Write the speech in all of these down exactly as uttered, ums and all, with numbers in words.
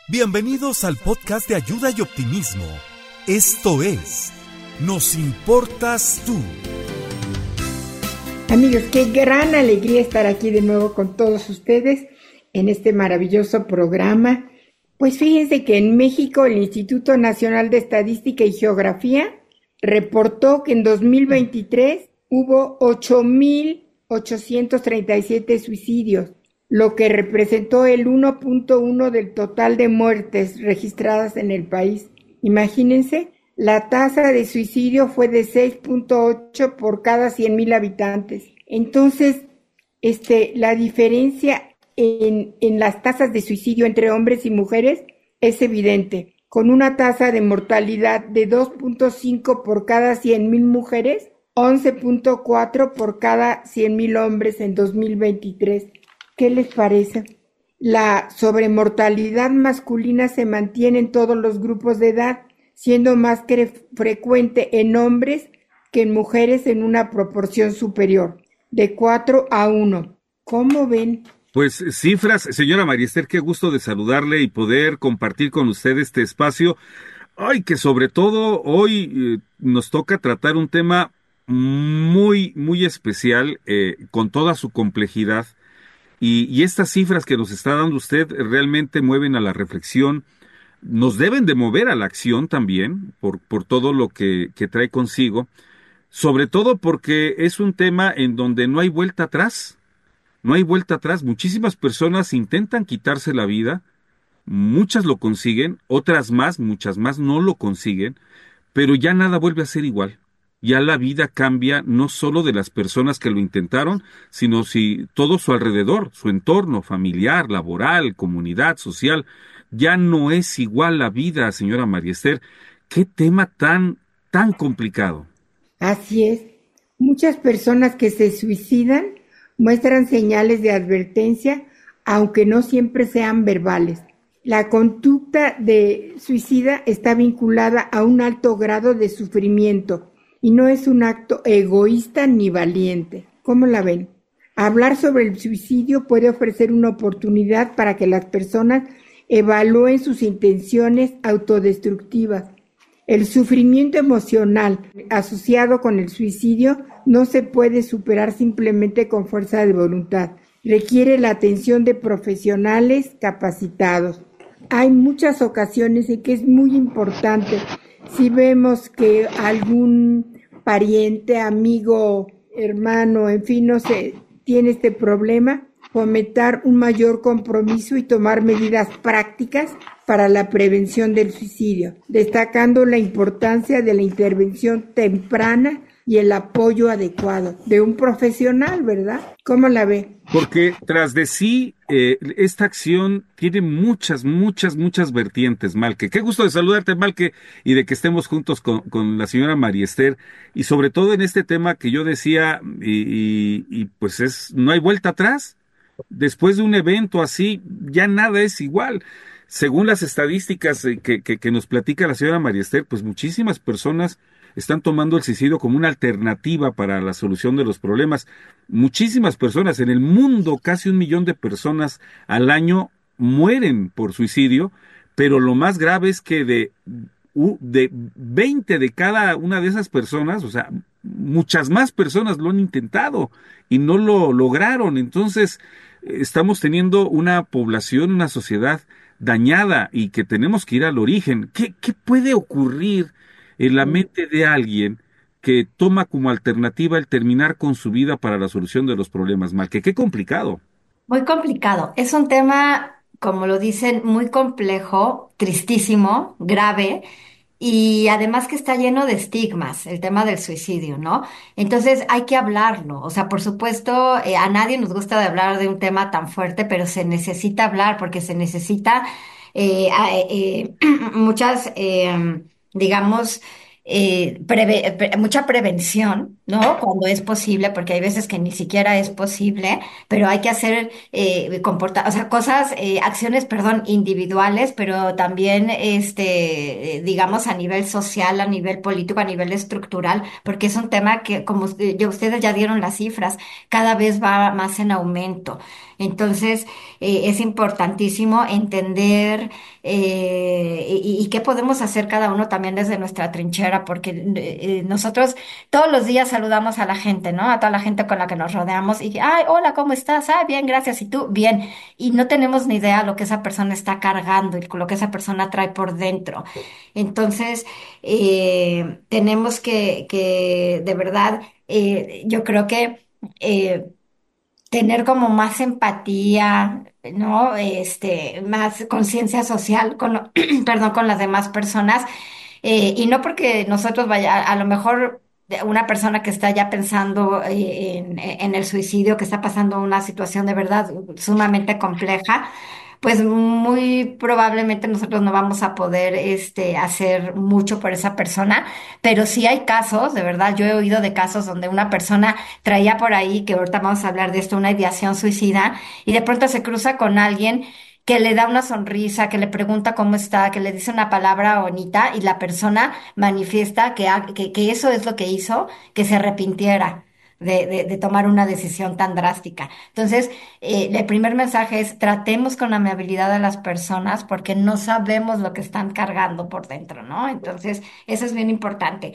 Bienvenidos al podcast de ayuda y optimismo. Esto es Nos Importas Tú. Amigos, qué gran alegría estar aquí de nuevo con todos ustedes en este maravilloso programa. Pues fíjense que en México el Instituto Nacional de Estadística y Geografía reportó que en dos mil veintitrés hubo ocho mil ochocientos treinta y siete suicidios, lo que representó el uno punto uno del total de muertes registradas en el país. Imagínense, la tasa de suicidio fue de seis punto ocho por cada cien mil habitantes. Entonces, este, la diferencia en, en las tasas de suicidio entre hombres y mujeres es evidente, con una tasa de mortalidad de dos punto cinco por cada cien mil mujeres, once punto cuatro por cada cien mil hombres en dos mil veintitrés. ¿Qué les parece? La sobremortalidad masculina se mantiene en todos los grupos de edad, siendo más cre- frecuente en hombres que en mujeres en una proporción superior, de cuatro a uno. ¿Cómo ven? Pues cifras, señora María Esther, qué gusto de saludarle y poder compartir con usted este espacio. Ay, que sobre todo hoy eh, nos toca tratar un tema muy, muy especial, eh, con toda su complejidad. Y, y estas cifras que nos está dando usted realmente mueven a la reflexión, nos deben de mover a la acción también, por, por todo lo que, que trae consigo, sobre todo porque es un tema en donde no hay vuelta atrás, no hay vuelta atrás. Muchísimas personas intentan quitarse la vida, muchas lo consiguen, otras más, muchas más no lo consiguen, pero ya nada vuelve a ser igual. Ya la vida cambia no solo de las personas que lo intentaron, sino si todo su alrededor, su entorno familiar, laboral, comunidad, social, ya no es igual la vida, señora María Esther. Qué tema tan, tan complicado. Así es. Muchas personas que se suicidan muestran señales de advertencia, aunque no siempre sean verbales. La conducta de suicida está vinculada a un alto grado de sufrimiento y no es un acto egoísta ni valiente. ¿Cómo la ven? Hablar sobre el suicidio puede ofrecer una oportunidad para que las personas evalúen sus intenciones autodestructivas. El sufrimiento emocional asociado con el suicidio no se puede superar simplemente con fuerza de voluntad. Requiere la atención de profesionales capacitados. Hay muchas ocasiones en que es muy importante, si vemos que algún pariente, amigo, hermano, en fin, no sé, tiene este problema, fomentar un mayor compromiso y tomar medidas prácticas para la prevención del suicidio, destacando la importancia de la intervención temprana y el apoyo adecuado de un profesional, ¿verdad? ¿Cómo la ve? Porque tras de sí, eh, esta acción tiene muchas, muchas, muchas vertientes, Malque. Qué gusto de saludarte, Malque, y de que estemos juntos con, con la señora María Esther, y sobre todo en este tema que yo decía, y, y, y pues es, no hay vuelta atrás. Después de un evento así, ya nada es igual. Según las estadísticas que, que, que nos platica la señora María Esther, pues muchísimas personas están tomando el suicidio como una alternativa para la solución de los problemas. Muchísimas personas en el mundo, casi un millón de personas al año mueren por suicidio, pero lo más grave es que de, de veinte de cada una de esas personas, o sea, muchas más personas lo han intentado y no lo lograron. Entonces, estamos teniendo una población, una sociedad dañada y que tenemos que ir al origen. ¿Qué, qué puede ocurrir en la mente de alguien que toma como alternativa el terminar con su vida para la solución de los problemas? Mal, que qué complicado. Muy complicado. Es un tema, como lo dicen, muy complejo, tristísimo, grave y además que está lleno de estigmas, el tema del suicidio, ¿no? Entonces hay que hablarlo. O sea, por supuesto, eh, a nadie nos gusta de hablar de un tema tan fuerte, pero se necesita hablar porque se necesita eh, a- eh, muchas, eh, digamos, eh, preve- pre- mucha prevención, ¿no? Cuando es posible, porque hay veces que ni siquiera es posible, pero hay que hacer eh, comporta, o sea, cosas, eh, acciones, perdón, individuales, pero también, este, eh, digamos, a nivel social, a nivel político, a nivel estructural, porque es un tema que, como usted- ya ustedes ya dieron las cifras, cada vez va más en aumento. Entonces, eh, es importantísimo entender eh, y, y qué podemos hacer cada uno también desde nuestra trinchera, porque eh, nosotros todos los días saludamos a la gente, ¿no? A toda la gente con la que nos rodeamos y, ay, hola, ¿cómo estás? Ah, bien, gracias. ¿Y tú? Bien. Y no tenemos ni idea lo que esa persona está cargando y lo que esa persona trae por dentro. Entonces, eh, tenemos que, que, de verdad, eh, yo creo que eh, tener como más empatía, ¿no? Este, más conciencia social con, lo- perdón, con las demás personas. Eh, y no porque nosotros vaya, a lo mejor de una persona que está ya pensando eh, en, en el suicidio, que está pasando una situación de verdad sumamente compleja, pues muy probablemente nosotros no vamos a poder este, hacer mucho por esa persona, pero sí hay casos, de verdad, yo he oído de casos donde una persona traía por ahí, que ahorita vamos a hablar de esto, una ideación suicida, y de pronto se cruza con alguien que le da una sonrisa, que le pregunta cómo está, que le dice una palabra bonita y la persona manifiesta que, ha- que, que eso es lo que hizo que se arrepintiera de, de, de tomar una decisión tan drástica. Entonces, eh, el primer mensaje es tratemos con amabilidad a las personas porque no sabemos lo que están cargando por dentro, ¿no? Entonces, eso es bien importante.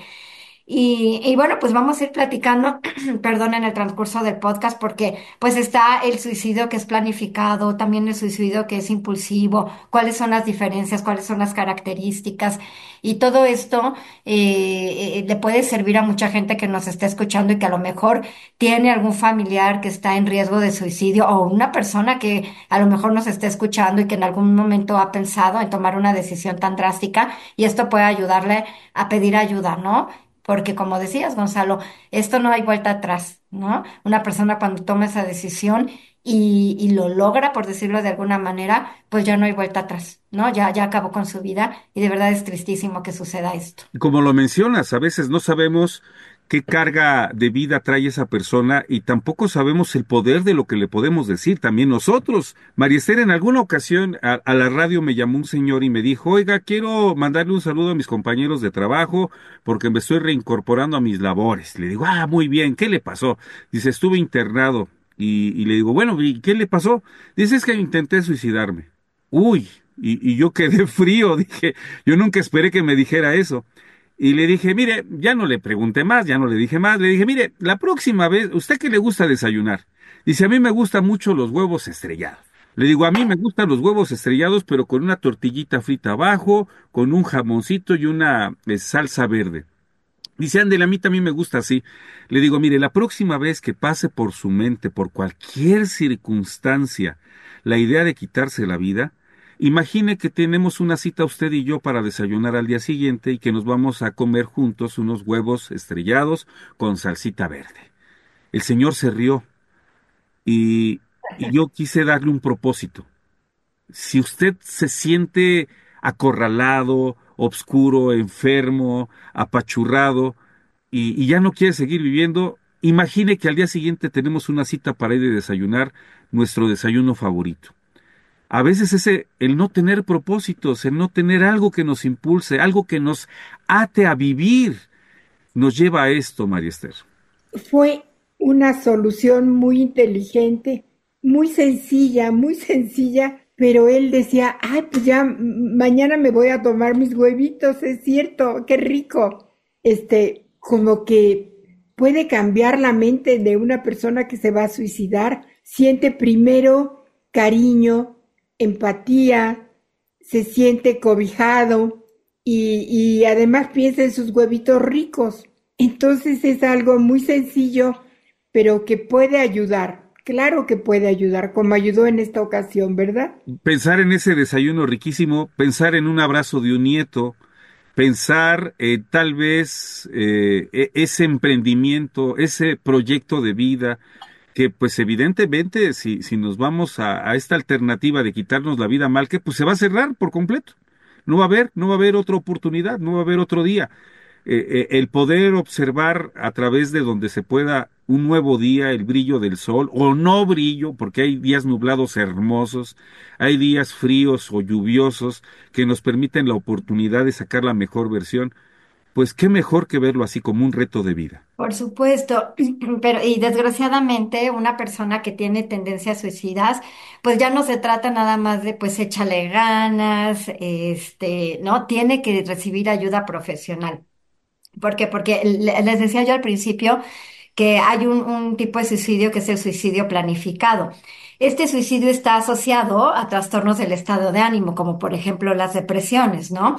Y, y bueno, pues vamos a ir platicando, perdón, en el transcurso del podcast, porque pues está el suicidio que es planificado, también el suicidio que es impulsivo, cuáles son las diferencias, cuáles son las características, y todo esto eh, eh, le puede servir a mucha gente que nos está escuchando y que a lo mejor tiene algún familiar que está en riesgo de suicidio o una persona que a lo mejor nos está escuchando y que en algún momento ha pensado en tomar una decisión tan drástica, y esto puede ayudarle a pedir ayuda, ¿no? Porque como decías, Gonzalo, esto no hay vuelta atrás, ¿no? Una persona cuando toma esa decisión y, y lo logra, por decirlo de alguna manera, pues ya no hay vuelta atrás, ¿no? Ya, ya acabó con su vida y de verdad es tristísimo que suceda esto. Como lo mencionas, a veces no sabemos qué carga de vida trae esa persona y tampoco sabemos el poder de lo que le podemos decir también nosotros. María Esther, en alguna ocasión a, a la radio me llamó un señor y me dijo, oiga, quiero mandarle un saludo a mis compañeros de trabajo porque me estoy reincorporando a mis labores. Le digo, ah, muy bien, ¿qué le pasó? Dice, estuve internado. Y, y le digo, bueno, ¿y qué le pasó? Dice, es que intenté suicidarme. Uy, y, y yo quedé frío, dije, yo nunca esperé que me dijera eso. Y le dije, mire, ya no le pregunté más, ya no le dije más, le dije, mire, la próxima vez, ¿usted qué le gusta desayunar? Dice, a mí me gustan mucho los huevos estrellados. Le digo, a mí me gustan los huevos estrellados, pero con una tortillita frita abajo, con un jamoncito y una eh, salsa verde. Dice, ándele, a mí también me gusta así. Le digo, mire, la próxima vez que pase por su mente, por cualquier circunstancia, la idea de quitarse la vida, imagine que tenemos una cita usted y yo para desayunar al día siguiente y que nos vamos a comer juntos unos huevos estrellados con salsita verde. El señor se rió y, y yo quise darle un propósito. Si usted se siente acorralado, obscuro, enfermo, apachurrado, y, y ya no quiere seguir viviendo, imagine que al día siguiente tenemos una cita para ir a desayunar nuestro desayuno favorito. A veces ese, el no tener propósitos, el no tener algo que nos impulse, algo que nos ate a vivir, nos lleva a esto, María Esther. Fue una solución muy inteligente, muy sencilla, muy sencilla, pero él decía, ay, pues ya m- mañana me voy a tomar mis huevitos, es cierto, qué rico. Este, como que puede cambiar la mente de una persona que se va a suicidar. Siente primero cariño, empatía, se siente cobijado y, y además piensa en sus huevitos ricos. Entonces es algo muy sencillo, pero que puede ayudar. Claro que puede ayudar, como ayudó en esta ocasión, ¿verdad? Pensar en ese desayuno riquísimo, pensar en un abrazo de un nieto, pensar eh, tal vez eh, e- ese emprendimiento, ese proyecto de vida, que pues evidentemente si, si nos vamos a, a esta alternativa de quitarnos la vida mal, que pues se va a cerrar por completo. No va a haber, no va a haber otra oportunidad, no va a haber otro día. Eh, eh, el poder observar a través de donde se pueda un nuevo día, el brillo del sol, o no brillo, porque hay días nublados hermosos, hay días fríos o lluviosos que nos permiten la oportunidad de sacar la mejor versión. pues qué mejor que verlo así como un reto de vida. Por supuesto, pero y desgraciadamente una persona que tiene tendencias suicidas, pues ya no se trata nada más de pues échale ganas, este, ¿no? Tiene que recibir ayuda profesional. ¿Por qué? Porque le- les decía yo al principio que hay un, un tipo de suicidio que es el suicidio planificado. Este suicidio está asociado a trastornos del estado de ánimo, como por ejemplo las depresiones, ¿no?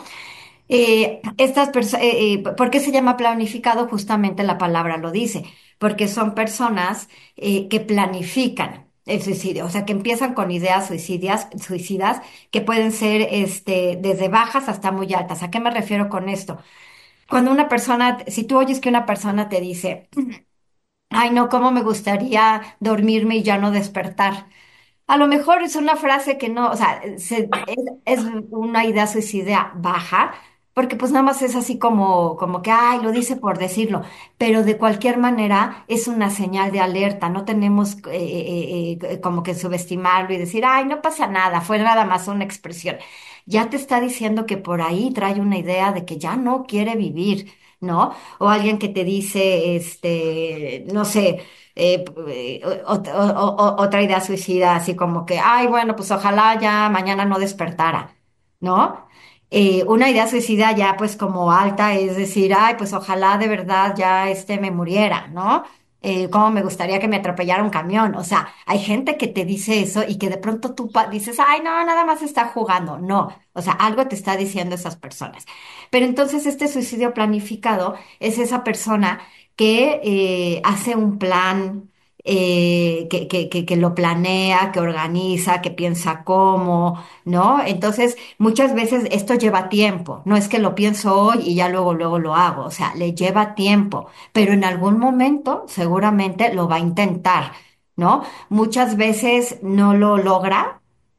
Eh, estas perso- eh, eh, ¿por qué se llama planificado? Justamente la palabra lo dice, porque son personas eh, que planifican el suicidio, o sea, que empiezan con ideas suicidas, suicidas que pueden ser este, desde bajas hasta muy altas. ¿A qué me refiero con esto? Cuando una persona, si tú oyes que una persona te dice, ay, no, cómo me gustaría dormirme y ya no despertar. A lo mejor es una frase que no, o sea, se- es, es una idea suicida baja, porque pues nada más es así como, como que, ay, lo dice por decirlo, pero de cualquier manera es una señal de alerta, no tenemos eh, eh, eh, como que subestimarlo y decir, ay, no pasa nada, fue nada más una expresión. Ya te está diciendo que por ahí trae una idea de que ya no quiere vivir, ¿no? O alguien que te dice, este, no sé eh, eh, o- o- o- otra idea suicida, así como que, ay, bueno, pues ojalá ya mañana no despertara, ¿no? Eh, una idea suicida ya pues como alta es decir, ay, pues ojalá de verdad ya este me muriera, ¿no? Eh, cómo me gustaría que me atropellara un camión. O sea, hay gente que te dice eso y que de pronto tú pa- dices, ay, no, nada más está jugando. No, o sea, algo te está diciendo esas personas. Pero entonces este suicidio planificado es esa persona que eh, hace un plan, eh, que, que, que, que lo planea, que organiza, que piensa cómo, ¿no? Entonces, muchas veces esto lleva tiempo, no es que lo pienso hoy y ya luego, luego lo hago, o sea, le lleva tiempo, pero en algún momento seguramente lo va a intentar, ¿no? Muchas veces no lo logra.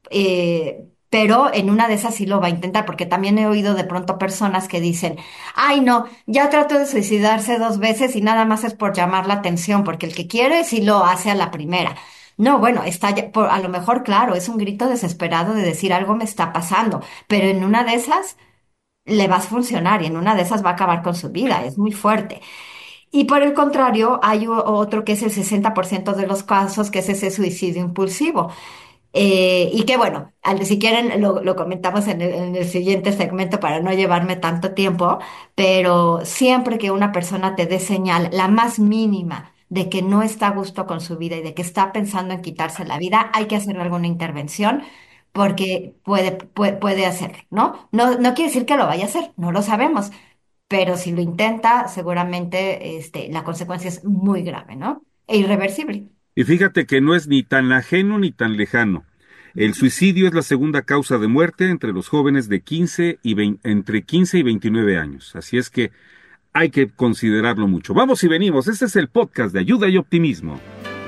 eh, Pero en una de esas sí lo va a intentar, porque también he oído de pronto personas que dicen, ay, no, ya trató de suicidarse dos veces y nada más es por llamar la atención, porque el que quiere sí lo hace a la primera. No, bueno, está ya- por, a lo mejor, claro, es un grito desesperado de decir algo me está pasando, pero en una de esas le va a funcionar y en una de esas va a acabar con su vida, es muy fuerte. Y por el contrario, hay o- otro que es el sesenta por ciento de los casos, que es ese suicidio impulsivo. Eh, y que bueno, al- si quieren lo, lo comentamos en el, en el siguiente segmento para no llevarme tanto tiempo, pero siempre que una persona te dé señal, la más mínima, de que no está a gusto con su vida y de que está pensando en quitarse la vida, hay que hacer alguna intervención porque puede, puede, puede hacerlo, ¿no? No, no quiere decir que lo vaya a hacer, no lo sabemos, pero si lo intenta, seguramente este, la consecuencia es muy grave, ¿no? E irreversible. Y fíjate que no es ni tan ajeno ni tan lejano. El suicidio es la segunda causa de muerte entre los jóvenes de quince y veinte, entre quince y veintinueve años. Así es que hay que considerarlo mucho. Vamos y venimos. Este es el podcast de Ayuda y Optimismo.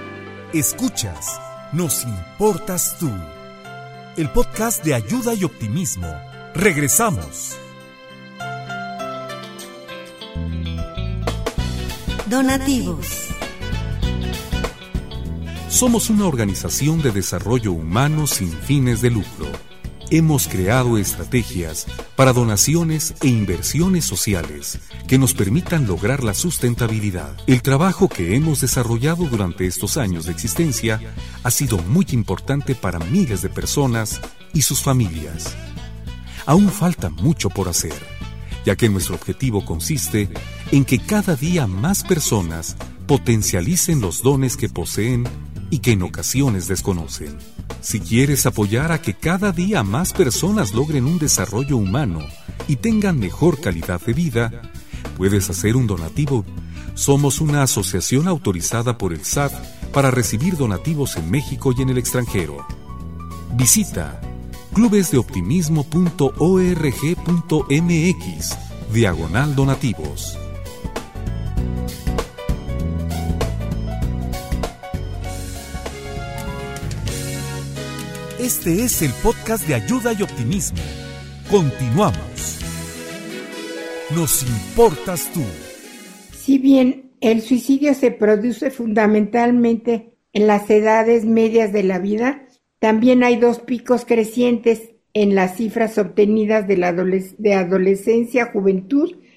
Escuchas, nos importas tú. El podcast de Ayuda y Optimismo. Regresamos. Donativos. Somos una organización de desarrollo humano sin fines de lucro. Hemos creado estrategias para donaciones e inversiones sociales que nos permitan lograr la sustentabilidad. El trabajo que hemos desarrollado durante estos años de existencia ha sido muy importante para miles de personas y sus familias. Aún falta mucho por hacer, ya que nuestro objetivo consiste en que cada día más personas potencialicen los dones que poseen y que en ocasiones desconocen. Si quieres apoyar a que cada día más personas logren un desarrollo humano y tengan mejor calidad de vida, puedes hacer un donativo. Somos una asociación autorizada por el S A T para recibir donativos en México y en el extranjero. Visita clubesdeoptimismo punto org punto mx, diagonal donativos. Este es el podcast de Ayuda y Optimismo. Continuamos. Nos importas tú. Si bien el suicidio se produce fundamentalmente en las edades medias de la vida, también hay dos picos crecientes en las cifras obtenidas de la adoles- de adolescencia, juventud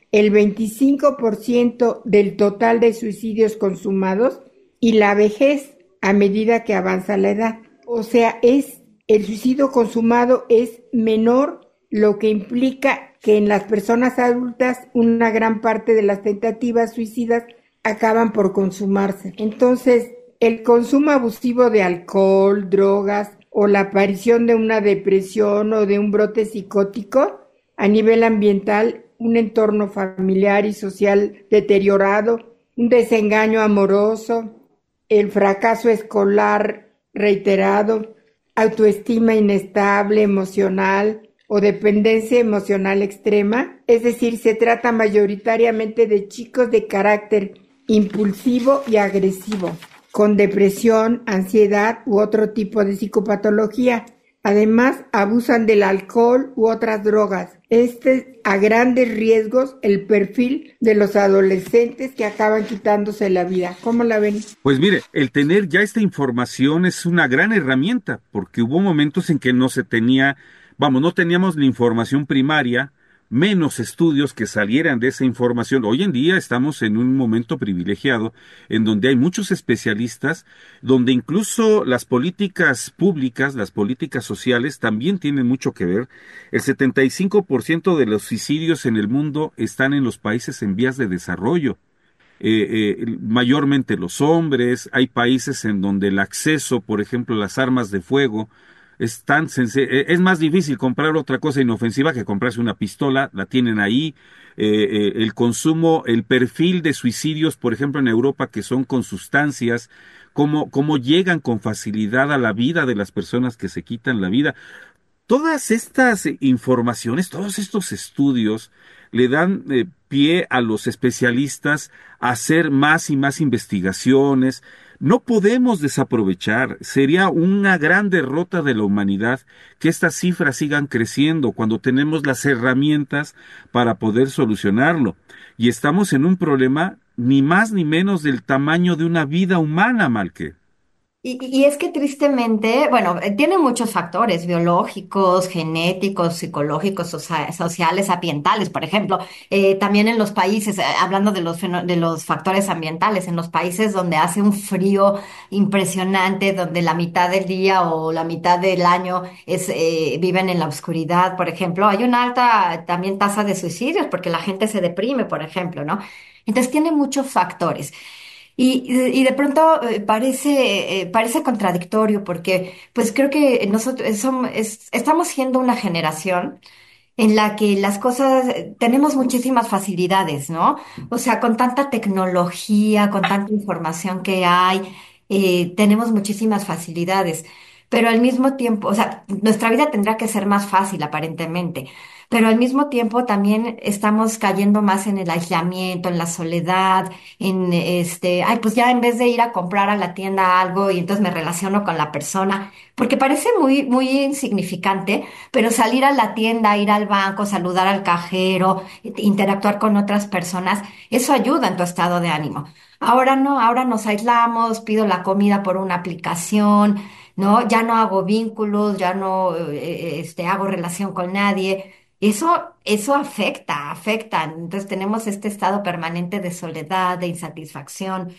el veinticinco por ciento del total de suicidios consumados y la vejez a medida que avanza la edad. O sea, es el suicidio consumado es menor, lo que implica que en las personas adultas una gran parte de las tentativas suicidas acaban por consumarse. Entonces, el consumo abusivo de alcohol, drogas o la aparición de una depresión o de un brote psicótico a nivel ambiental, un entorno familiar y social deteriorado, un desengaño amoroso, el fracaso escolar reiterado, autoestima inestable, emocional o dependencia emocional extrema, es decir, se trata mayoritariamente de chicos de carácter impulsivo y agresivo, con depresión, ansiedad u otro tipo de psicopatología. Además, abusan del alcohol u otras drogas. Este a grandes riesgos el perfil de los adolescentes que acaban quitándose la vida. ¿Cómo la ven? Pues mire, el tener ya esta información es una gran herramienta, porque hubo momentos en que no se tenía, vamos, no teníamos la información primaria, menos estudios que salieran de esa información. Hoy en día estamos en un momento privilegiado en donde hay muchos especialistas, donde incluso las políticas públicas, las políticas sociales también tienen mucho que ver. El setenta y cinco por ciento de los suicidios en el mundo están en los países en vías de desarrollo. Eh, eh, mayormente los hombres. Hay países en donde el acceso, por ejemplo, a las armas de fuego es tan senc- es más difícil comprar otra cosa inofensiva que comprarse una pistola, la tienen ahí. Eh, eh, el consumo, el perfil de suicidios, por ejemplo, en Europa, que son con sustancias, cómo, cómo llegan con facilidad a la vida de las personas que se quitan la vida. Todas estas eh, informaciones, todos estos estudios le dan eh, pie a los especialistas a hacer más y más investigaciones. No podemos desaprovechar, sería una gran derrota de la humanidad que estas cifras sigan creciendo cuando tenemos las herramientas para poder solucionarlo. Y estamos en un problema ni más ni menos del tamaño de una vida humana, Malque. Y, y es que tristemente, bueno, eh, tiene muchos factores biológicos, genéticos, psicológicos, socia- sociales, ambientales, por ejemplo. Eh, también en los países, eh, hablando de los, feno- de los factores ambientales, en los países donde hace un frío impresionante, donde la mitad del día o la mitad del año es, eh, viven en la oscuridad, por ejemplo, hay una alta también tasa de suicidios porque la gente se deprime, por ejemplo, ¿no? Entonces tiene muchos factores. Y, y de pronto eh, parece, eh, parece contradictorio porque pues creo que nosotros somos, es- estamos siendo una generación en la que las cosas, eh, tenemos muchísimas facilidades, ¿no? O sea, con tanta tecnología, con tanta información que hay, eh, tenemos muchísimas facilidades, pero al mismo tiempo, o sea, nuestra vida tendrá que ser más fácil aparentemente, pero al mismo tiempo también estamos cayendo más en el aislamiento, en la soledad, en este, ay, pues ya en vez de ir a comprar a la tienda algo y entonces me relaciono con la persona, porque parece muy, muy insignificante, pero salir a la tienda, ir al banco, saludar al cajero, interactuar con otras personas, eso ayuda en tu estado de ánimo. Ahora no, ahora nos aislamos, pido la comida por una aplicación, ¿no? Ya no hago vínculos, ya no, eh, este, hago relación con nadie. Eso, eso afecta, afecta. Entonces tenemos este estado permanente de soledad, de insatisfacción.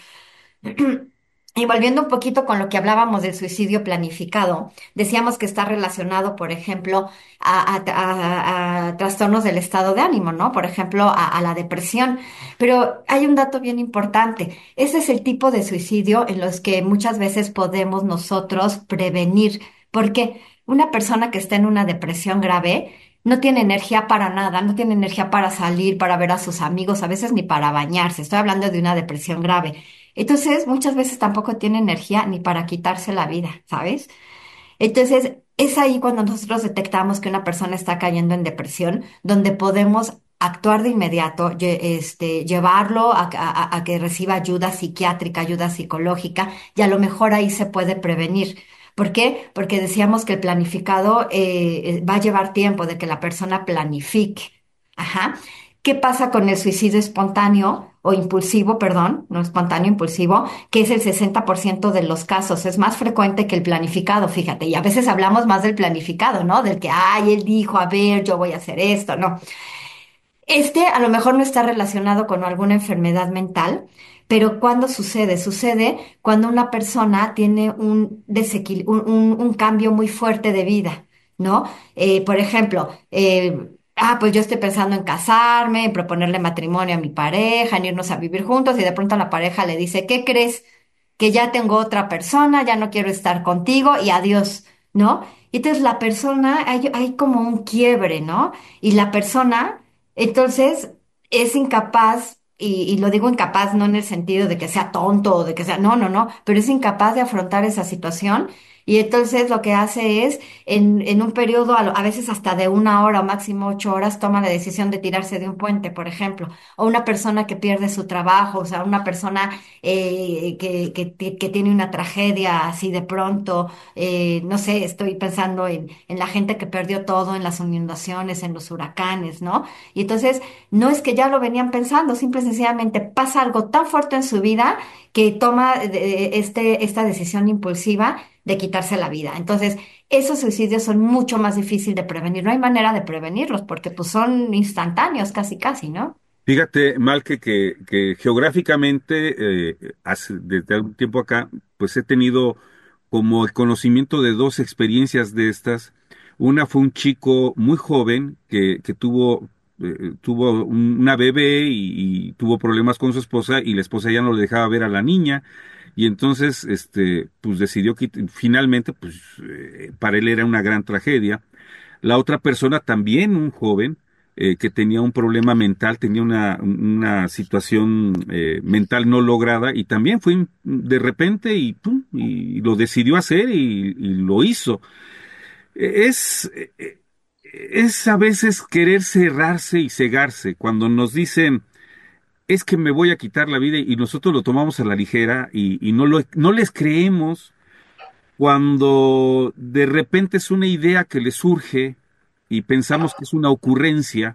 Y volviendo un poquito con lo que hablábamos del suicidio planificado, decíamos que está relacionado, por ejemplo, a, a- a- a trastornos del estado de ánimo, ¿no? Por ejemplo, a, a la depresión. Pero hay un dato bien importante. Ese es el tipo de suicidio en los que muchas veces podemos nosotros prevenir. Porque una persona que está en una depresión grave no tiene energía para nada, no tiene energía para salir, para ver a sus amigos, a veces ni para bañarse. Estoy hablando de una depresión grave. Entonces, muchas veces tampoco tiene energía ni para quitarse la vida, ¿sabes? Entonces, es ahí cuando nosotros detectamos que una persona está cayendo en depresión, donde podemos actuar de inmediato, lle- este, llevarlo a, a- a que reciba ayuda psiquiátrica, ayuda psicológica, y a lo mejor ahí se puede prevenir. ¿Por qué? Porque decíamos que el planificado eh, eh, va a llevar tiempo de que la persona planifique. Ajá. ¿Qué pasa con el suicidio espontáneo o impulsivo, perdón, no espontáneo, impulsivo, que es el sesenta por ciento de los casos? Es más frecuente que el planificado, fíjate, y a veces hablamos más del planificado, ¿no? Del que, ay, él dijo, a ver, yo voy a hacer esto, ¿no? Este a lo mejor no está relacionado con alguna enfermedad mental, pero ¿cuándo sucede? Sucede cuando una persona tiene un, desequil- un, un- un cambio muy fuerte de vida, ¿no? Eh, por ejemplo, eh, ah, pues yo estoy pensando en casarme, en proponerle matrimonio a mi pareja, en irnos a vivir juntos y de pronto la pareja le dice, ¿qué crees? Que ya tengo otra persona, ya no quiero estar contigo y adiós, ¿no? Y entonces la persona, hay, hay como un quiebre, ¿no? Y la persona, entonces, es incapaz, y, y lo digo incapaz no en el sentido de que sea tonto o de que sea, no, no, no, pero es incapaz de afrontar esa situación. Y entonces lo que hace es, en, en un periodo, a, lo- a veces hasta de una hora o máximo ocho horas, toma la decisión de tirarse de un puente, por ejemplo. O una persona que pierde su trabajo, o sea, una persona eh, que, que, ti- que tiene una tragedia así de pronto. Eh, no sé, estoy pensando en, en la gente que perdió todo en las inundaciones, en los huracanes, ¿no? Y entonces, no es que ya lo venían pensando, simple y sencillamente pasa algo tan fuerte en su vida que toma eh, este, esta decisión impulsiva de quitarse la vida. Entonces, esos suicidios son mucho más difíciles de prevenir. No hay manera de prevenirlos porque pues son instantáneos casi casi, ¿no? Fíjate, Malque, que, que geográficamente, eh, hace- desde algún tiempo acá, pues he tenido como el conocimiento de dos experiencias de estas. Una fue un chico muy joven que, que tuvo, eh, tuvo un- una bebé y, y tuvo problemas con su esposa y la esposa ya no le dejaba ver a la niña y entonces, este, pues decidió que finalmente, pues eh, para él era una gran tragedia. La otra persona también, un joven, eh, que tenía un problema mental, tenía una, una situación eh, mental no lograda y también fue de repente y, pum, y lo decidió hacer y, y lo hizo. Eh, Es, eh, es a veces querer cerrarse y cegarse cuando nos dicen es que me voy a quitar la vida y nosotros lo tomamos a la ligera y, y no, lo, no les creemos cuando de repente es una idea que le surge y pensamos que es una ocurrencia,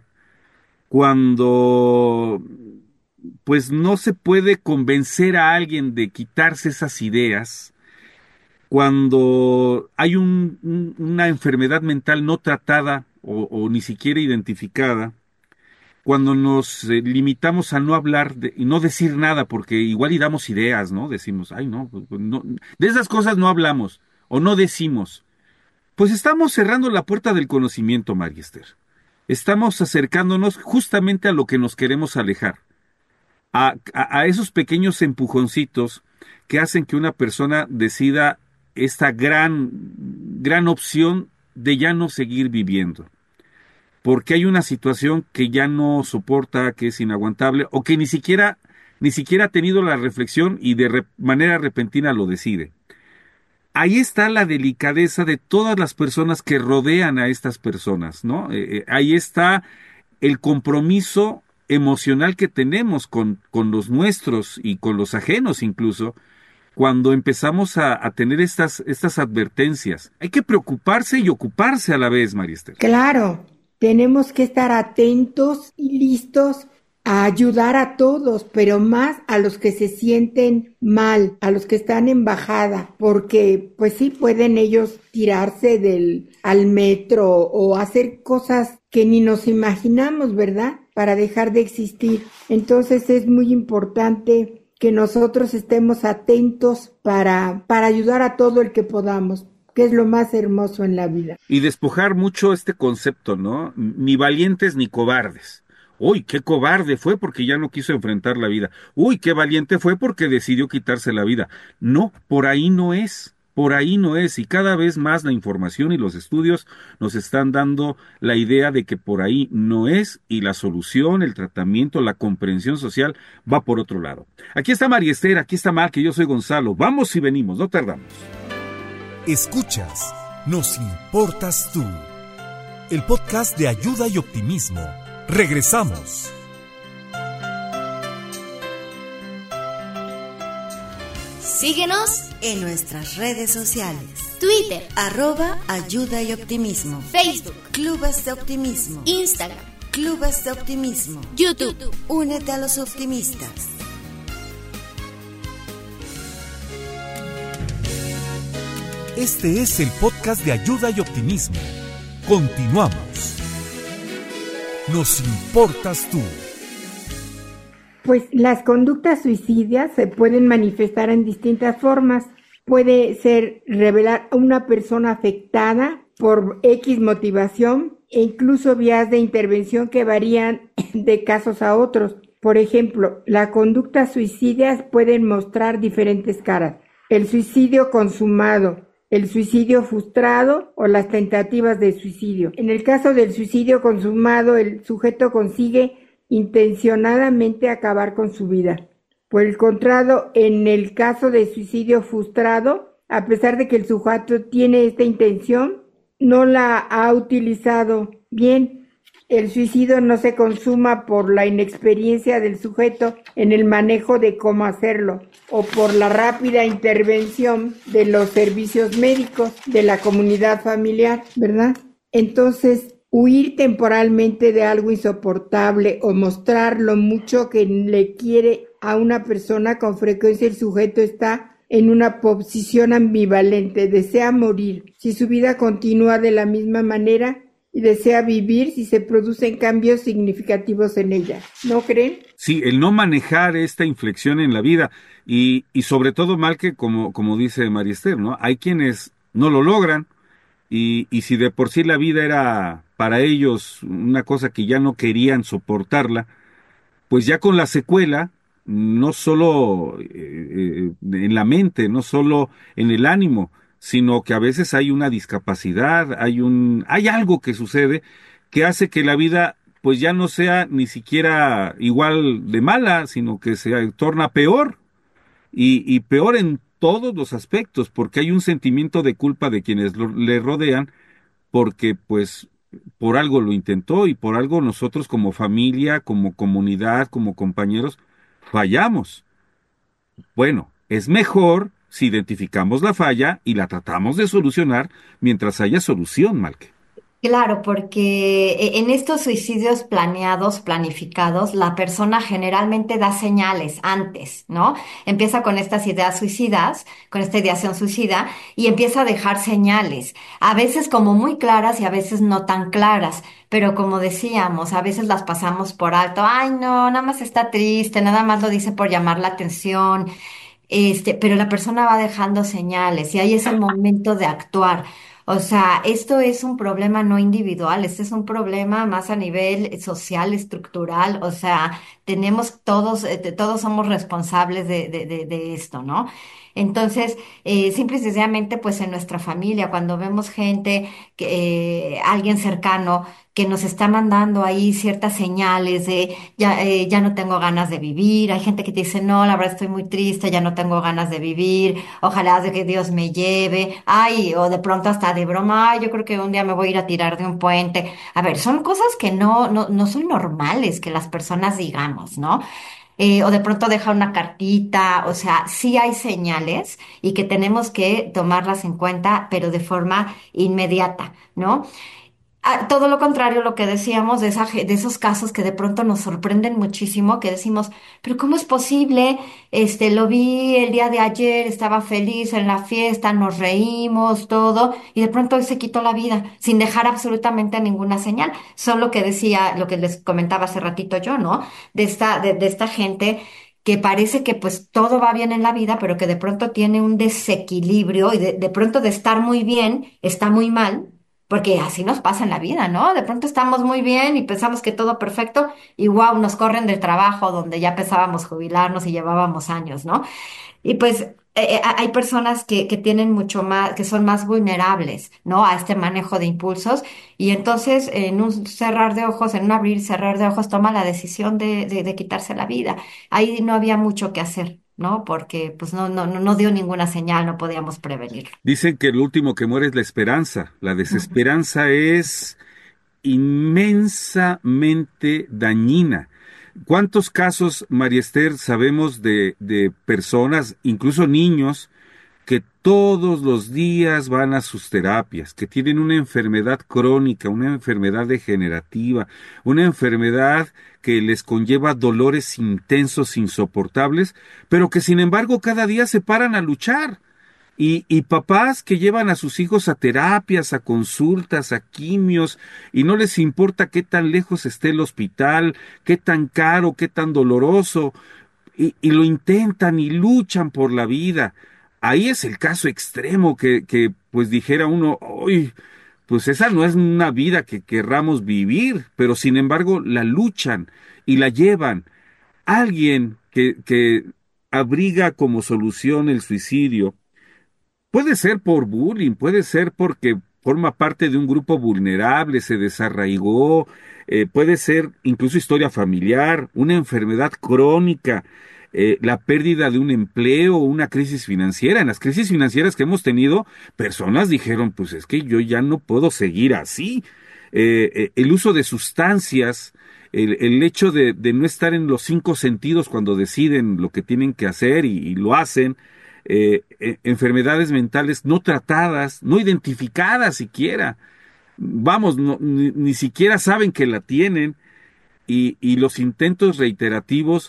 cuando pues no se puede convencer a alguien de quitarse esas ideas, cuando hay un- un- una enfermedad mental no tratada o, o ni siquiera identificada, cuando nos eh, limitamos a no hablar de- y no decir nada, porque igual y damos ideas, ¿no? Decimos, ay, no, pues, pues, no, de esas cosas no hablamos o no decimos. Pues estamos cerrando la puerta del conocimiento, María Esther. Estamos acercándonos justamente a lo que nos queremos alejar, a, a, a esos pequeños empujoncitos que hacen que una persona decida esta gran, gran opción de ya no seguir viviendo, porque hay una situación que ya no soporta, que es inaguantable, o que ni siquiera, ni siquiera ha tenido la reflexión y de re- manera repentina lo decide. Ahí está la delicadeza de todas las personas que rodean a estas personas, ¿no? Eh, eh, ahí está el compromiso emocional que tenemos con, con los nuestros y con los ajenos incluso, cuando empezamos a, a tener estas, estas advertencias. Hay que preocuparse y ocuparse a la vez, María Esther. Claro, tenemos que estar atentos y listos a ayudar a todos, pero más a los que se sienten mal, a los que están en bajada, porque pues sí pueden ellos tirarse del al metro o hacer cosas que ni nos imaginamos, ¿verdad? Para dejar de existir. Entonces es muy importante que nosotros estemos atentos para, para ayudar a todo el que podamos, que es lo más hermoso en la vida. Y despojar mucho este concepto, ¿no? Ni valientes ni cobardes. Uy, qué cobarde fue porque ya no quiso enfrentar la vida. Uy, qué valiente fue porque decidió quitarse la vida. No, por ahí no es. Por ahí no es. Y cada vez más la información y los estudios nos están dando la idea de que por ahí no es y la solución, el tratamiento, la comprensión social va por otro lado. Aquí está María Esther, aquí está Mar, que yo soy Gonzalo. Vamos y venimos, no tardamos. Escuchas, nos importas tú. El podcast de ayuda y optimismo. Regresamos. Síguenos en nuestras redes sociales. Twitter, Arroba Ayuda y Optimismo. Facebook, Clubes de Optimismo. Instagram, Clubes de Optimismo. YouTube. Únete a los optimistas. Este es el podcast de ayuda y optimismo. Continuamos. nos importas tú. Pues las conductas suicidas se pueden manifestar en distintas formas. Puede ser revelar a una persona afectada por X motivación e incluso vías de intervención que varían de casos a otros. Por ejemplo, las conductas suicidas pueden mostrar diferentes caras. El suicidio consumado, el suicidio frustrado o las tentativas de suicidio. En el caso del suicidio consumado, el sujeto consigue intencionadamente acabar con su vida. Por el contrario, en el caso de suicidio frustrado, a pesar de que el sujeto tiene esta intención, no la ha utilizado bien. El suicidio no se consuma por la inexperiencia del sujeto en el manejo de cómo hacerlo o por la rápida intervención de los servicios médicos de la comunidad familiar, ¿verdad? Entonces, huir temporalmente de algo insoportable o mostrar lo mucho que le quiere a una persona, con frecuencia el sujeto está en una posición ambivalente, desea morir si su vida continúa de la misma manera y desea vivir si se producen cambios significativos en ella. ¿No creen? Sí, el no manejar esta inflexión en la vida y, y sobre todo, mal que como, como dice María Esther, ¿no? Hay quienes no lo logran y, y si de por sí la vida era para ellos una cosa que ya no querían soportarla, pues ya con la secuela, no solo eh, eh, en la mente, no solo en el ánimo, sino que a veces hay una discapacidad, hay un, hay algo que sucede que hace que la vida pues ya no sea ni siquiera igual de mala, sino que se torna peor, y, y peor en todos los aspectos, porque hay un sentimiento de culpa de quienes lo, le rodean, porque pues por algo lo intentó y por algo nosotros como familia, como comunidad, como compañeros, fallamos. Bueno, es mejor si identificamos la falla y la tratamos de solucionar mientras haya solución, Malque. Claro, porque e- en estos suicidios planeados, planificados, la persona generalmente da señales antes, ¿no? Empieza con estas ideas suicidas, con esta ideación suicida, y empieza a dejar señales, a veces como muy claras y a veces no tan claras, pero como decíamos, a veces las pasamos por alto. Ay, no, nada más está triste, nada más lo dice por llamar la atención. Este, pero la persona va dejando señales y ahí es el momento de actuar. O sea, esto es un problema no individual, este es un problema más a nivel social, estructural. O sea, tenemos todos, eh, te- todos somos responsables de, de, de, de esto, ¿no? Entonces, eh, simple y sencillamente, pues en nuestra familia, cuando vemos gente, que, eh, alguien cercano que nos está mandando ahí ciertas señales de ya, eh, ya no tengo ganas de vivir. Hay gente que te dice, no, la verdad estoy muy triste, ya no tengo ganas de vivir, ojalá de que Dios me lleve, ay, o de pronto hasta de broma, ay, yo creo que un día me voy a ir a tirar de un puente. A ver, son cosas que no, no, no son normales que las personas digamos, ¿no? Eh, o de pronto deja una cartita. O sea, sí hay señales y que tenemos que tomarlas en cuenta, pero de forma inmediata, ¿no? Ah, todo lo contrario, lo que decíamos de, esa, ge- de esos casos que de pronto nos sorprenden muchísimo, que decimos, pero ¿cómo es posible? Este, lo vi el día de ayer, estaba feliz en la fiesta, nos reímos, todo, y de pronto hoy se quitó la vida, sin dejar absolutamente ninguna señal. Solo que decía, lo que les comentaba hace ratito yo, ¿no? De esta, de, de esta gente que parece que pues todo va bien en la vida, pero que de pronto tiene un desequilibrio y de, de pronto de estar muy bien, está muy mal. Porque así nos pasa en la vida, ¿no? De pronto estamos muy bien y pensamos que todo perfecto y wow, nos corren del trabajo donde ya pensábamos jubilarnos y llevábamos años, ¿no? Y pues eh, eh, hay personas que, que tienen mucho más, que son más vulnerables, ¿no? A este manejo de impulsos y entonces en un cerrar de ojos, en un abrir y cerrar de ojos, toma la decisión de, de, de quitarse la vida. Ahí no había mucho que hacer, ¿no? Porque pues no, no, no no dio ninguna señal, no podíamos prevenirlo. Dicen que lo último que muere es la esperanza. La desesperanza es inmensamente dañina. ¿Cuántos casos, María Esther, sabemos de, de personas, incluso niños, que todos los días van a sus terapias, que tienen una enfermedad crónica, una enfermedad degenerativa, una enfermedad que les conlleva dolores intensos, insoportables, pero que sin embargo cada día se paran a luchar? Y, y papás que llevan a sus hijos a terapias, a consultas, a quimios, y no les importa qué tan lejos esté el hospital, qué tan caro, qué tan doloroso, y, y lo intentan y luchan por la vida. Ahí es el caso extremo que, que pues dijera uno, uy, pues esa no es una vida que querramos vivir, pero sin embargo la luchan y la llevan. Alguien que, que abriga como solución el suicidio, puede ser por bullying, puede ser porque forma parte de un grupo vulnerable, se desarraigó, eh, puede ser incluso historia familiar, una enfermedad crónica, eh, la pérdida de un empleo, una crisis financiera. En las crisis financieras que hemos tenido, personas dijeron, pues es que yo ya no puedo seguir así. Eh, eh, el uso de sustancias, el, el hecho de, de no estar en los cinco sentidos cuando deciden lo que tienen que hacer y, y lo hacen, eh, eh, enfermedades mentales no tratadas, no identificadas siquiera, vamos, no, ni, ni siquiera saben que la tienen, y, y los intentos reiterativos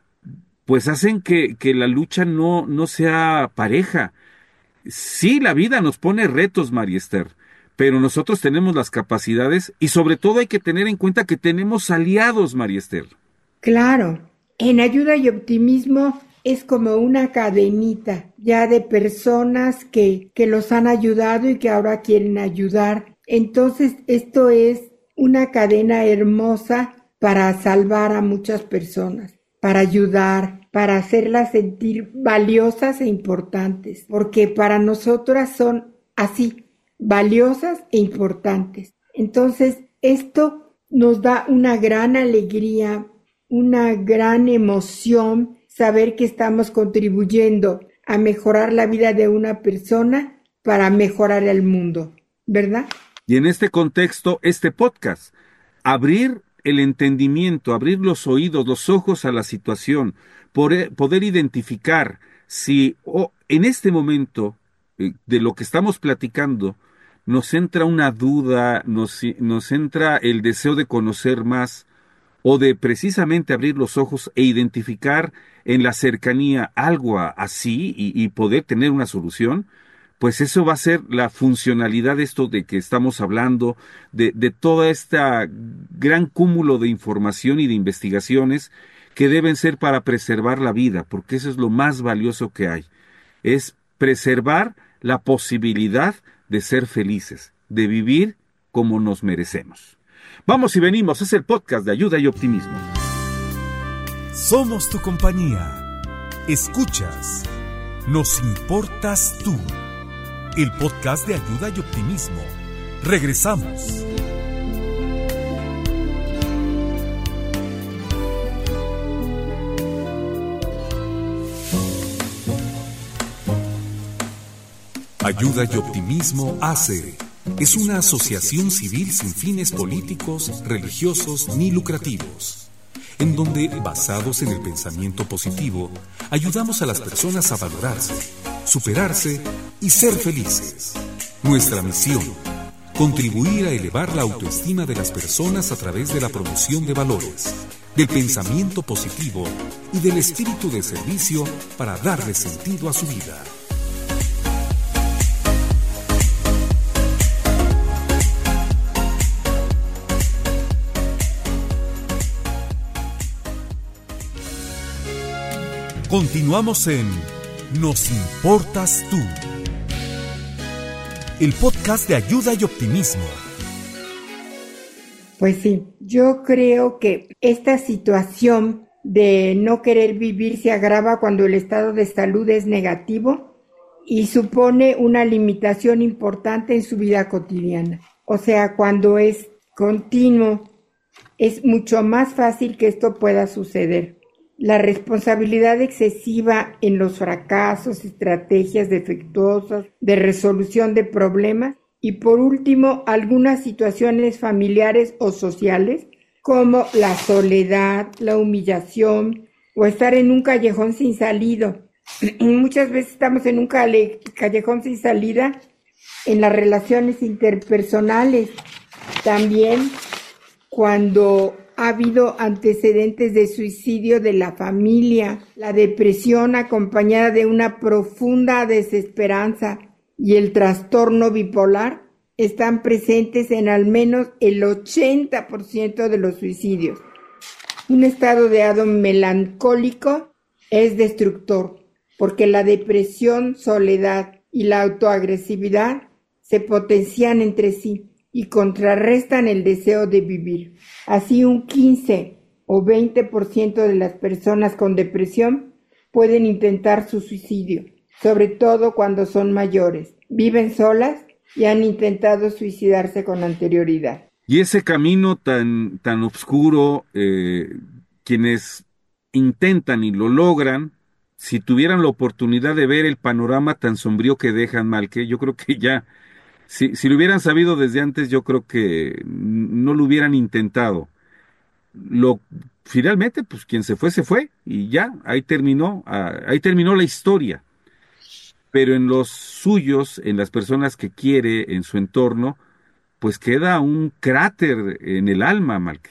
pues hacen que, que la lucha no, no sea pareja. Sí, la vida nos pone retos, María Esther, pero nosotros tenemos las capacidades y sobre todo hay que tener en cuenta que tenemos aliados, María Esther. Claro, en Ayuda y Optimismo es como una cadenita ya de personas que, que los han ayudado y que ahora quieren ayudar. Entonces, esto es una cadena hermosa para salvar a muchas personas, para ayudar, para hacerlas sentir valiosas e importantes, porque para nosotras son así, valiosas e importantes. Entonces, esto nos da una gran alegría, una gran emoción, saber que estamos contribuyendo a mejorar la vida de una persona para mejorar el mundo, ¿verdad? Y en este contexto, este podcast, abrir el entendimiento, abrir los oídos, los ojos a la situación, poder, poder identificar si oh, en este momento eh, de lo que estamos platicando nos entra una duda, nos, nos entra el deseo de conocer más o de precisamente abrir los ojos e identificar en la cercanía algo así y, y poder tener una solución. Pues eso va a ser la funcionalidad de esto de que estamos hablando, de, de toda esta gran cúmulo de información y de investigaciones que deben ser para preservar la vida, porque eso es lo más valioso que hay. Es preservar la posibilidad de ser felices, de vivir como nos merecemos. Vamos y venimos, es el podcast de Ayuda y Optimismo. Somos tu compañía. Escuchas. Nos importas tú. El podcast de Ayuda y Optimismo. Regresamos. Ayuda y Optimismo A C E es una asociación civil sin fines políticos, religiosos ni lucrativos, en donde, basados en el pensamiento positivo, ayudamos a las personas a valorarse, superarse y ser felices. Nuestra misión: contribuir a elevar la autoestima de las personas a través de la promoción de valores, del pensamiento positivo y del espíritu de servicio para darle sentido a su vida. Continuamos en Nos Importas Tú, el podcast de Ayuda y Optimismo. Pues sí, yo creo que esta situación de no querer vivir se agrava cuando el estado de salud es negativo y supone una limitación importante en su vida cotidiana. O sea, cuando es continuo, es mucho más fácil que esto pueda suceder. La responsabilidad excesiva en los fracasos, estrategias defectuosas de resolución de problemas y, por último, algunas situaciones familiares o sociales como la soledad, la humillación o estar en un callejón sin salida. Muchas veces estamos en un calle, callejón sin salida en las relaciones interpersonales. También cuando ha habido antecedentes de suicidio de la familia, la depresión acompañada de una profunda desesperanza y el trastorno bipolar están presentes en al menos el ochenta por ciento de los suicidios. Un estado de ánimo melancólico es destructor, porque la depresión, soledad y la autoagresividad se potencian entre sí y contrarrestan el deseo de vivir. Así, un quince o veinte por ciento de las personas con depresión pueden intentar su suicidio, sobre todo cuando son mayores, viven solas y han intentado suicidarse con anterioridad. Y ese camino tan, tan oscuro, eh, quienes intentan y lo logran, si tuvieran la oportunidad de ver el panorama tan sombrío que dejan, Malque, yo creo que ya, si, si lo hubieran sabido desde antes, yo creo que no lo hubieran intentado. Lo, finalmente, pues quien se fue, se fue, y ya, ahí terminó, ah, ahí terminó la historia. Pero en los suyos, en las personas que quiere, en su entorno, pues queda un cráter en el alma, Malque.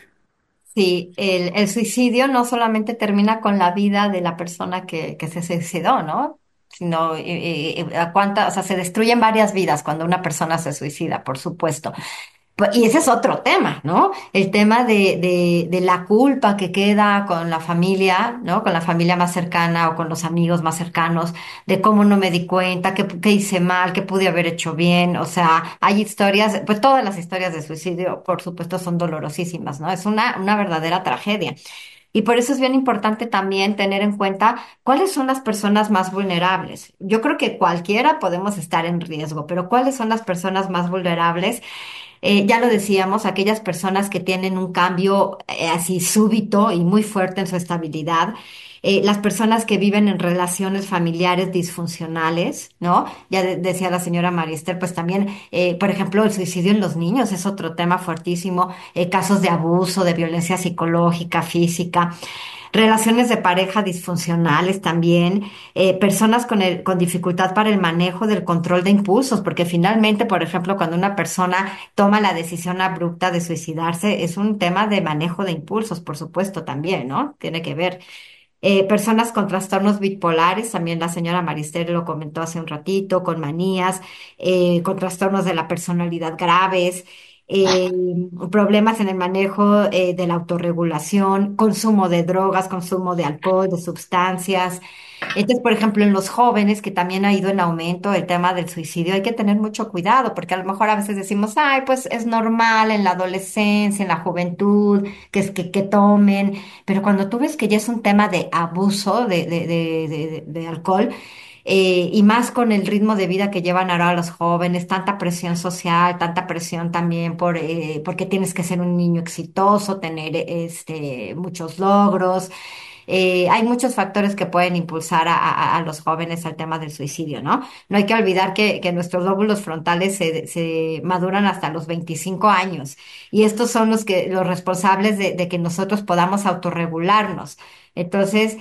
Sí, el, el suicidio no solamente termina con la vida de la persona que, que se suicidó, ¿no? Sino, eh, eh, a cuánta, o sea, se destruyen varias vidas cuando una persona se suicida, por supuesto. Pu- Y ese es otro tema, ¿no? El tema de, de, de la culpa que queda con la familia, ¿no? Con la familia más cercana o con los amigos más cercanos, de cómo no me di cuenta, qué, qué hice mal, qué pude haber hecho bien. O sea, hay historias, pues todas las historias de suicidio, por supuesto, son dolorosísimas, ¿no? Es una, una verdadera tragedia. Y por eso es bien importante también tener en cuenta cuáles son las personas más vulnerables. Yo creo que cualquiera podemos estar en riesgo, pero ¿cuáles son las personas más vulnerables? Eh, ya lo decíamos, aquellas personas que tienen un cambio eh, así súbito y muy fuerte en su estabilidad, eh, las personas que viven en relaciones familiares disfuncionales, ¿no? Ya de- decía la señora María Esther, pues también, eh, por ejemplo, el suicidio en los niños es otro tema fuertísimo, eh, casos de abuso, de violencia psicológica, física. Relaciones de pareja disfuncionales también, eh, personas con, el- con dificultad para el manejo del control de impulsos, porque finalmente, por ejemplo, cuando una persona toma la decisión abrupta de suicidarse, es un tema de manejo de impulsos, por supuesto, también, ¿no? Tiene que ver. Eh, personas con trastornos bipolares, también la señora Marister lo comentó hace un ratito, con manías, eh, con trastornos de la personalidad graves, eh, problemas en el manejo eh, de la autorregulación, consumo de drogas, consumo de alcohol, de sustancias. Entonces, por ejemplo, en los jóvenes, que también ha ido en aumento el tema del suicidio, hay que tener mucho cuidado, porque a lo mejor a veces decimos, ay, pues es normal en la adolescencia, en la juventud, que es que, que tomen. Pero cuando tú ves que ya es un tema de abuso de, de, de, de, de alcohol, eh, y más con el ritmo de vida que llevan ahora los jóvenes, tanta presión social, tanta presión también por, eh, porque tienes que ser un niño exitoso, tener este, muchos logros. Eh, hay muchos factores que pueden impulsar a, a- a los jóvenes al tema del suicidio, ¿no? No hay que olvidar que, que nuestros lóbulos frontales se, se maduran hasta los veinticinco años y estos son los que, los responsables de, de que nosotros podamos autorregularnos. Entonces,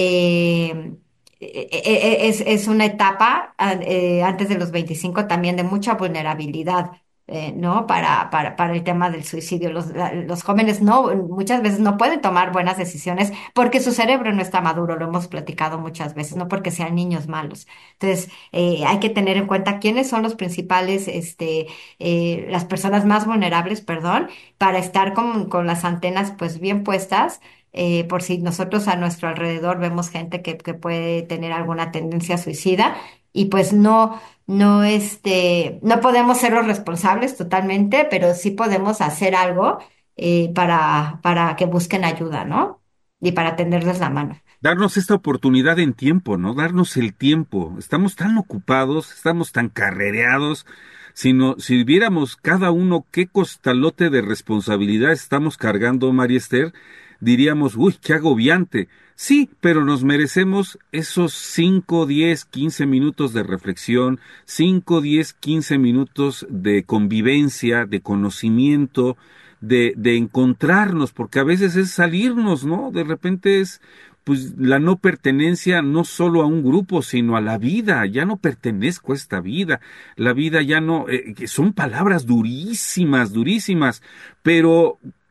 eh, e- e- e- es, es una etapa a- eh, antes de los veinticinco también de mucha vulnerabilidad. Eh, ¿no? Para, para, para el tema del suicidio. Los, la- los jóvenes no, muchas veces no pueden tomar buenas decisiones porque su cerebro no está maduro, lo hemos platicado muchas veces, no porque sean niños malos. Entonces, eh, hay que tener en cuenta quiénes son los principales, este, eh, las personas más vulnerables, perdón, para estar con, con las antenas pues bien puestas eh, por si nosotros a nuestro alrededor vemos gente que, que puede tener alguna tendencia suicida y pues no, no, este, no podemos ser los responsables totalmente, pero sí podemos hacer algo eh, para, para que busquen ayuda, ¿no? Y para tenderles la mano. Darnos esta oportunidad en tiempo, ¿no? Darnos el tiempo. Estamos tan ocupados, estamos tan carrereados. Si no, si viéramos cada uno qué costalote de responsabilidad estamos cargando, María Esther, diríamos, uy, qué agobiante. Sí, pero nos merecemos esos cinco, diez, quince minutos de reflexión, cinco, diez, quince minutos de convivencia, de conocimiento, de, de encontrarnos, porque a veces es salirnos, ¿no? De repente es pues la no pertenencia no solo a un grupo, sino a la vida. Ya no pertenezco a esta vida. La vida ya no, eh, que son palabras durísimas, durísimas, pero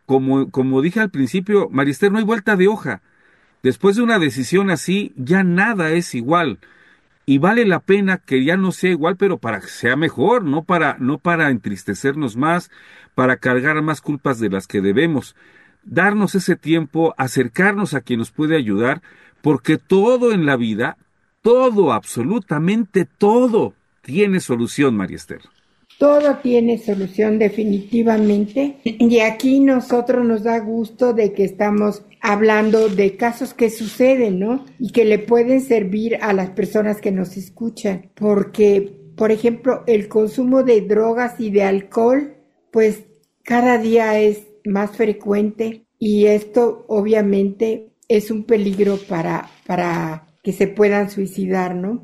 como, como dije al principio, María Esther, no hay vuelta de hoja. Después de una decisión así, ya nada es igual. Y vale la pena que ya no sea igual, pero para que sea mejor, no para, no para entristecernos más, para cargar más culpas de las que debemos. Darnos ese tiempo, acercarnos a quien nos puede ayudar, porque todo en la vida, todo, absolutamente todo, tiene solución, María Esther. Todo tiene solución definitivamente, y aquí nosotros nos da gusto de que estamos hablando de casos que suceden, ¿no? Y que le pueden servir a las personas que nos escuchan, porque, por ejemplo, el consumo de drogas y de alcohol, pues cada día es más frecuente, y esto obviamente es un peligro para, para que se puedan suicidar, ¿no?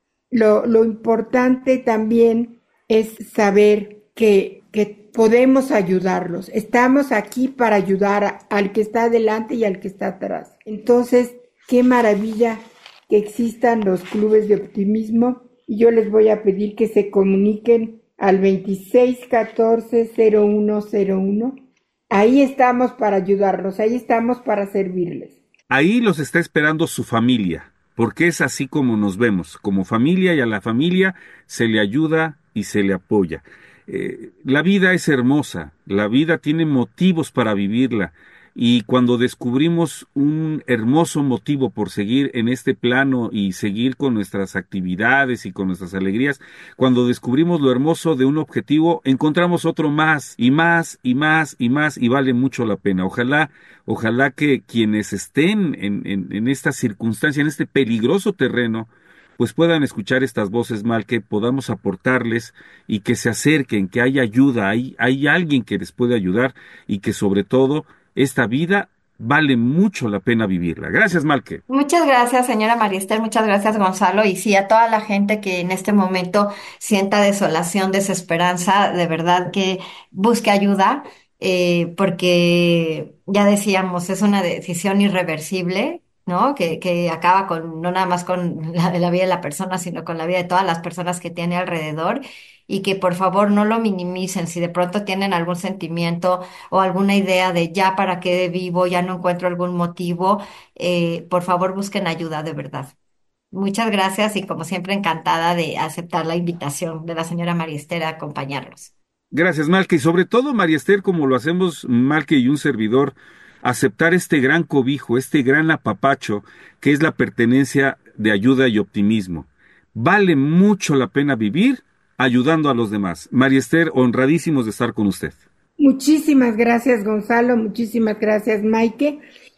Lo, lo importante también es saber que, que podemos ayudarlos. Estamos aquí para ayudar a, al que está adelante y al que está atrás. Entonces, qué maravilla que existan los clubes de optimismo, y yo les voy a pedir que se comuniquen al veintiséis catorce cero uno cero uno. Ahí estamos para ayudarlos, ahí estamos para servirles. Ahí los está esperando su familia, porque es así como nos vemos, como familia, y a la familia se le ayuda y se le apoya. Eh, la vida es hermosa, la vida tiene motivos para vivirla, y cuando descubrimos un hermoso motivo por seguir en este plano y seguir con nuestras actividades y con nuestras alegrías, cuando descubrimos lo hermoso de un objetivo, encontramos otro más y más y más y más, y vale mucho la pena. Ojalá, ojalá que quienes estén en, en, en esta circunstancia, en este peligroso terreno, pues puedan escuchar estas voces, mal, que podamos aportarles y que se acerquen, que haya ayuda, hay, hay alguien que les puede ayudar, y que sobre todo esta vida vale mucho la pena vivirla. Gracias, Malque. Muchas gracias, señora María Esther, muchas gracias, Gonzalo, y sí, a toda la gente que en este momento sienta desolación, desesperanza, de verdad que busque ayuda, eh, porque ya decíamos, es una decisión irreversible, ¿no? Que, que acaba con, no nada más con la, la vida de la persona, sino con la vida de todas las personas que tiene alrededor, y que por favor no lo minimicen. Si de pronto tienen algún sentimiento o alguna idea de ya para qué vivo, ya no encuentro algún motivo, eh, por favor busquen ayuda de verdad. Muchas gracias, y como siempre encantada de aceptar la invitación de la señora María Esther a acompañarnos. Gracias, Malque, y sobre todo, María Esther, como lo hacemos Malque y un servidor, aceptar este gran cobijo, este gran apapacho, que es la pertenencia de ayuda y optimismo. Vale mucho la pena vivir ayudando a los demás. María Esther, honradísimos de estar con usted. Muchísimas gracias, Gonzalo, muchísimas gracias, Maike.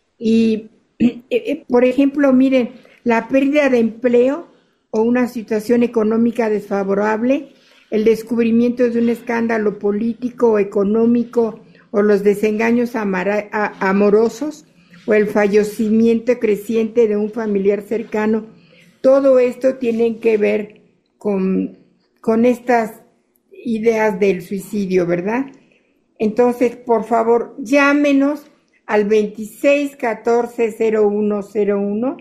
Y, eh, por ejemplo, miren, la pérdida de empleo o una situación económica desfavorable, el descubrimiento de un escándalo político o económico, o los desengaños amara- a- amorosos, o el fallecimiento creciente de un familiar cercano, todo esto tiene que ver con, con estas ideas del suicidio, ¿verdad? Entonces, por favor, llámenos al veintiséis catorce cero uno cero uno,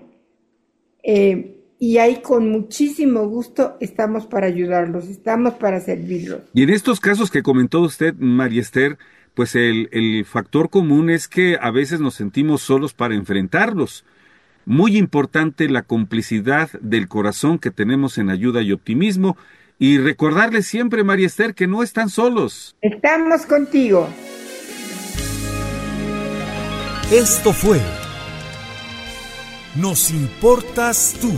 eh, y ahí con muchísimo gusto estamos para ayudarlos, estamos para servirlos. Y en estos casos que comentó usted, María Esther, pues el, el factor común es que a veces nos sentimos solos para enfrentarlos. Muy importante la complicidad del corazón que tenemos en ayuda y optimismo, y recordarles siempre, María Esther, que no están solos. Estamos contigo. Esto fue Nos Importas Tú,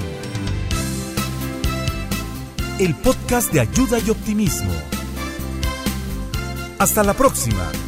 el podcast de ayuda y optimismo. Hasta la próxima.